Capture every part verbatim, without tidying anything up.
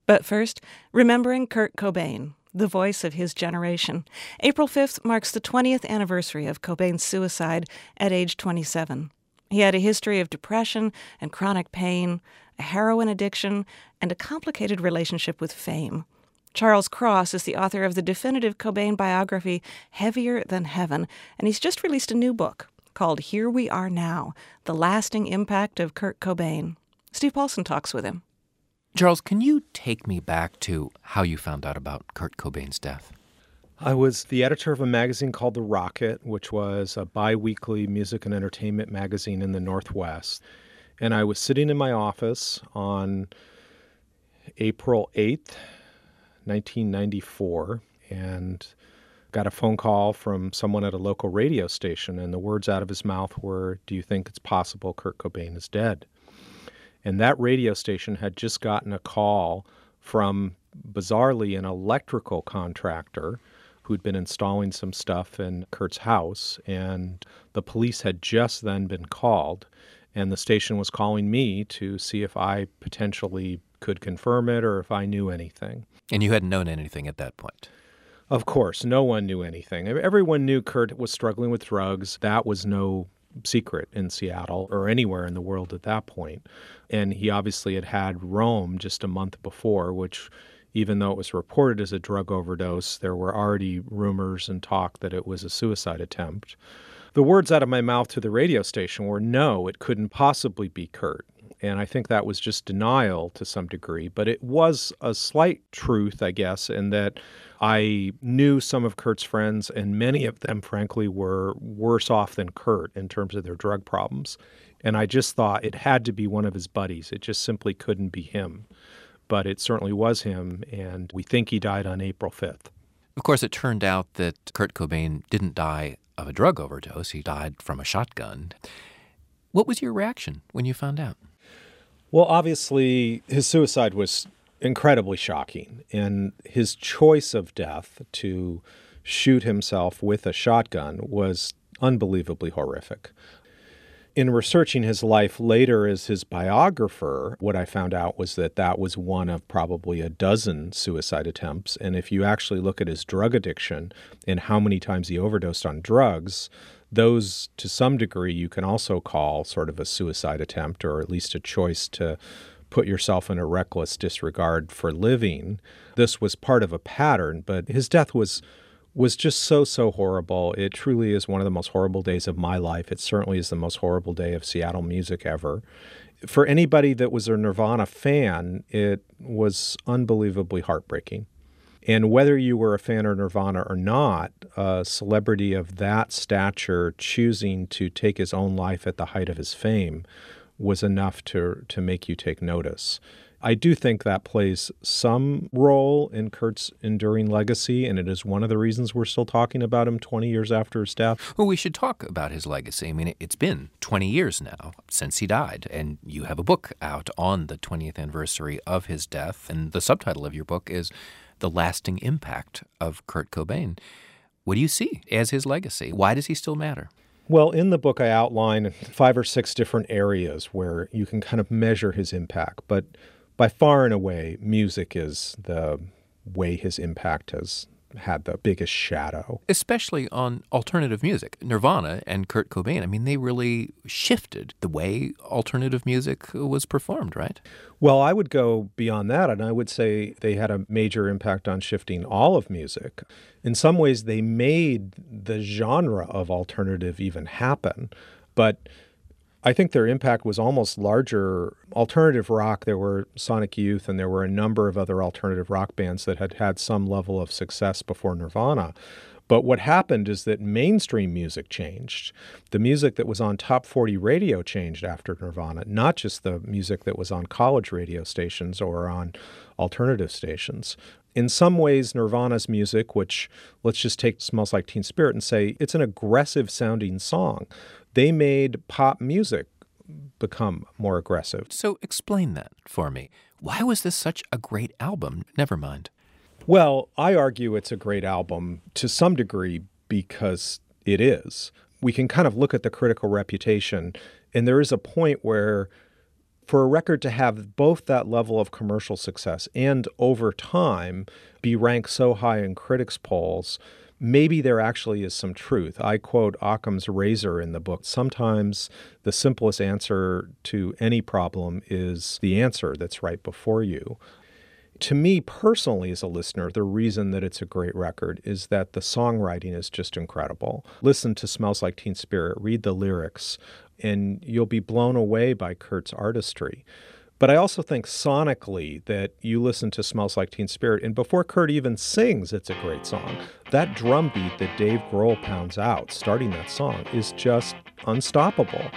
But first, remembering Kurt Cobain, the voice of his generation. April fifth marks the twentieth anniversary of Cobain's suicide at age twenty-seven. He had a history of depression and chronic pain, a heroin addiction, and a complicated relationship with fame. Charles Cross is the author of the definitive Cobain biography, Heavier Than Heaven, and he's just released a new book called Here We Are Now, The Lasting Impact of Kurt Cobain. Steve Paulson talks with him. Charles, can you take me back to how you found out about Kurt Cobain's death? I was the editor of a magazine called The Rocket, which was a bi-weekly music and entertainment magazine in the Northwest. And I was sitting in my office on April eighth, nineteen ninety-four, and got a phone call from someone at a local radio station, and the words out of his mouth were, "Do you think it's possible Kurt Cobain is dead?" And that radio station had just gotten a call from, bizarrely, an electrical contractor who'd been installing some stuff in Kurt's house, and the police had just then been called, and the station was calling me to see if I potentially could confirm it or if I knew anything. And you hadn't known anything at that point? Of course, no one knew anything. Everyone knew Kurt was struggling with drugs. That was no secret in Seattle or anywhere in the world at that point. And he obviously had had Rome just a month before, which, even though it was reported as a drug overdose, there were already rumors and talk that it was a suicide attempt. The words out of my mouth to the radio station were, no, it couldn't possibly be Kurt. And I think that was just denial to some degree. But it was a slight truth, I guess, in that I knew some of Kurt's friends, and many of them, frankly, were worse off than Kurt in terms of their drug problems. And I just thought it had to be one of his buddies. It just simply couldn't be him. But it certainly was him, and we think he died on April fifth. Of course, it turned out that Kurt Cobain didn't die of a drug overdose. He died from a shotgun. What was your reaction when you found out? Well, obviously, his suicide was incredibly shocking, and his choice of death to shoot himself with a shotgun was unbelievably horrific. In researching his life later as his biographer, what I found out was that that was one of probably a dozen suicide attempts. And if you actually look at his drug addiction and how many times he overdosed on drugs, those, to some degree, you can also call sort of a suicide attempt, or at least a choice to put yourself in a reckless disregard for living. This was part of a pattern, but his death was was just so, so horrible. It truly is one of the most horrible days of my life. It certainly is the most horrible day of Seattle music ever. For anybody that was a Nirvana fan, it was unbelievably heartbreaking. And whether you were a fan of Nirvana or not, a celebrity of that stature choosing to take his own life at the height of his fame was enough to to make you take notice. I do think that plays some role in Kurt's enduring legacy, and it is one of the reasons we're still talking about him twenty years after his death. Well, we should talk about his legacy. I mean, it's been twenty years now since he died, and you have a book out on the twentieth anniversary of his death, and the subtitle of your book is The Lasting Impact of Kurt Cobain. What do you see as his legacy? Why does he still matter? Well, in the book, I outline five or six different areas where you can kind of measure his impact, but by far and away, music is the way his impact has had the biggest shadow. Especially on alternative music. Nirvana and Kurt Cobain, I mean, they really shifted the way alternative music was performed, right? Well, I would go beyond that, and I would say they had a major impact on shifting all of music. In some ways, they made the genre of alternative even happen, but I think their impact was almost larger. Alternative rock, there were Sonic Youth, and there were a number of other alternative rock bands that had had some level of success before Nirvana. But what happened is that mainstream music changed. The music that was on top forty radio changed after Nirvana, not just the music that was on college radio stations or on alternative stations. In some ways, Nirvana's music, which let's just take Smells Like Teen Spirit and say it's an aggressive sounding song. They made pop music become more aggressive. So explain that for me. Why was this such a great album? Never mind. Well, I argue it's a great album to some degree because it is. We can kind of look at the critical reputation, and there is a point where for a record to have both that level of commercial success and over time be ranked so high in critics' polls, maybe there actually is some truth. I quote Occam's razor in the book. Sometimes the simplest answer to any problem is the answer that's right before you. To me personally as a listener, the reason that it's a great record is that the songwriting is just incredible. Listen to Smells Like Teen Spirit, read the lyrics, and you'll be blown away by Kurt's artistry. But I also think sonically that you listen to Smells Like Teen Spirit, and before Kurt even sings, it's a great song. That drum beat that Dave Grohl pounds out starting that song is just unstoppable.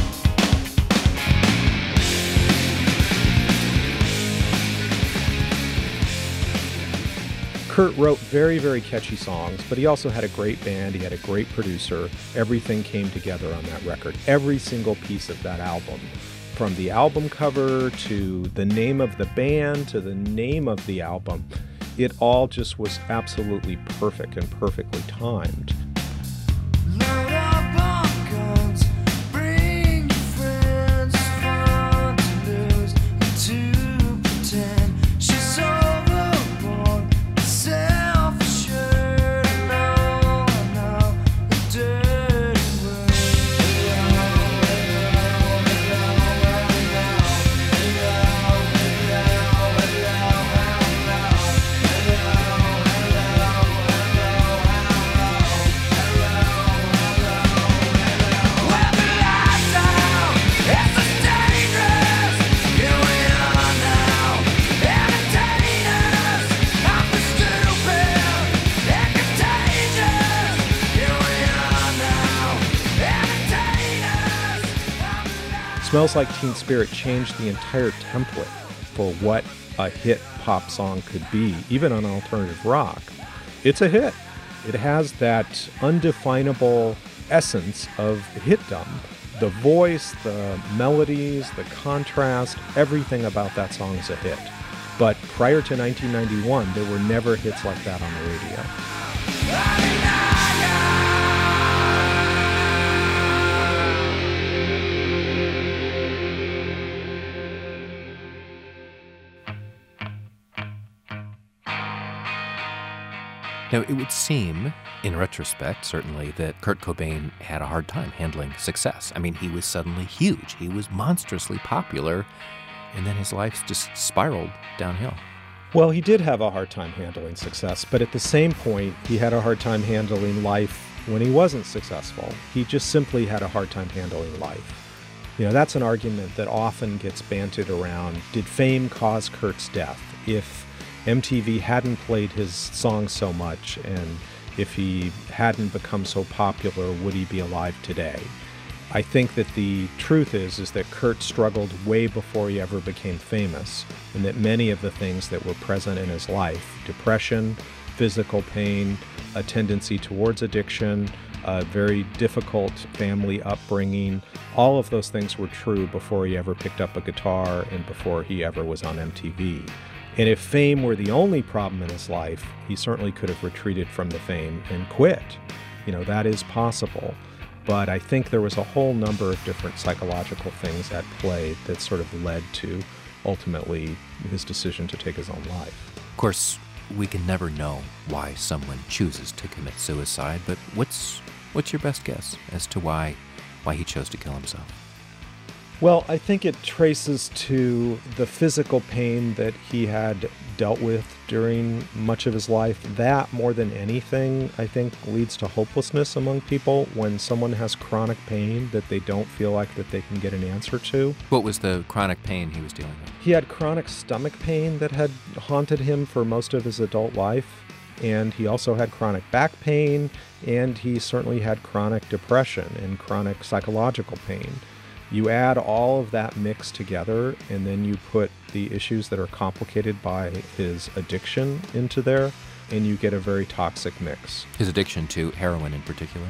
Kurt wrote very, very catchy songs, but he also had a great band. He had a great producer. Everything came together on that record. Every single piece of that album, from the album cover to the name of the band to the name of the album, it all just was absolutely perfect and perfectly timed. Smells Like Teen Spirit changed the entire template for what a hit pop song could be, even on alternative rock. It's a hit. It has that undefinable essence of hitdom. The voice, the melodies, the contrast, everything about that song is a hit. But prior to nineteen ninety-one, there were never hits like that on the radio. Now, it would seem, in retrospect, certainly, that Kurt Cobain had a hard time handling success. I mean, he was suddenly huge. He was monstrously popular, and then his life just spiraled downhill. Well, he did have a hard time handling success, but at the same point, he had a hard time handling life when he wasn't successful. He just simply had a hard time handling life. You know, that's an argument that often gets banted around. Did fame cause Kurt's death? If M T V hadn't played his songs so much, and if he hadn't become so popular, would he be alive today? I think that the truth is, is that Kurt struggled way before he ever became famous, and that many of the things that were present in his life, depression, physical pain, a tendency towards addiction, a very difficult family upbringing, all of those things were true before he ever picked up a guitar and before he ever was on M T V. And if fame were the only problem in his life, he certainly could have retreated from the fame and quit. You know, that is possible. But I think there was a whole number of different psychological things at play that sort of led to, ultimately, his decision to take his own life. Of course, we can never know why someone chooses to commit suicide, but what's what's your best guess as to why why he chose to kill himself? Well, I think it traces to the physical pain that he had dealt with during much of his life. That, more than anything, I think leads to hopelessness among people when someone has chronic pain that they don't feel like that they can get an answer to. What was the chronic pain he was dealing with? He had chronic stomach pain that had haunted him for most of his adult life, and he also had chronic back pain, and he certainly had chronic depression and chronic psychological pain. You add all of that mix together, and then you put the issues that are complicated by his addiction into there, and you get a very toxic mix. His addiction to heroin in particular?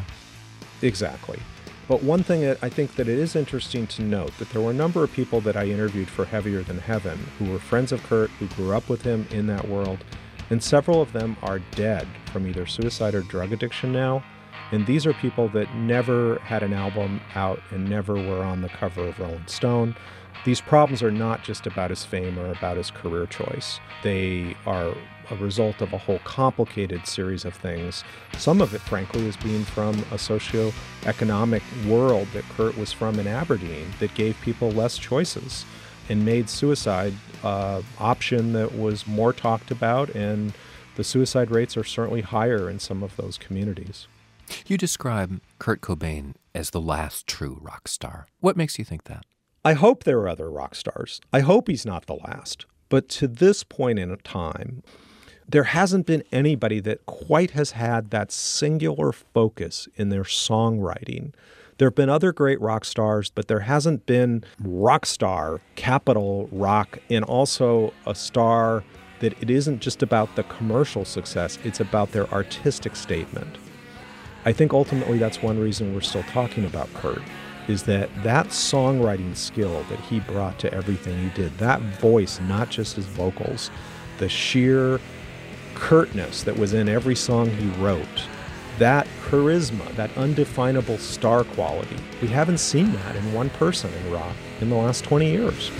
Exactly. But one thing that I think that it is interesting to note, that there were a number of people that I interviewed for Heavier Than Heaven who were friends of Kurt, who grew up with him in that world, and several of them are dead from either suicide or drug addiction now. And these are people that never had an album out and never were on the cover of Rolling Stone. These problems are not just about his fame or about his career choice. They are a result of a whole complicated series of things. Some of it, frankly, is being from a socio-economic world that Kurt was from in Aberdeen that gave people less choices and made suicide an option that was more talked about, and the suicide rates are certainly higher in some of those communities. You describe Kurt Cobain as the last true rock star. What makes you think that? I hope there are other rock stars. I hope he's not the last. But to this point in time, there hasn't been anybody that quite has had that singular focus in their songwriting. There have been other great rock stars, but there hasn't been rock star, capital rock, and also a star that it isn't just about the commercial success, it's about their artistic statement. I think ultimately that's one reason we're still talking about Kurt, is that that songwriting skill that he brought to everything he did, that voice, not just his vocals, the sheer curtness that was in every song he wrote, that charisma, that undefinable star quality, we haven't seen that in one person in rock in the last twenty years.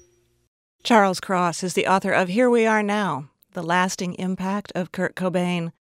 Charles Cross is the author of Here We Are Now, The Lasting Impact of Kurt Cobain.